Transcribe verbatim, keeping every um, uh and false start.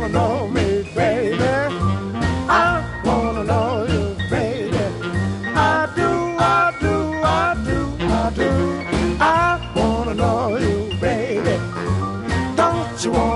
wanna know me, baby. I wanna know you, baby. I do, I do, I do, I do. I wanna know you, baby. Don't you wanna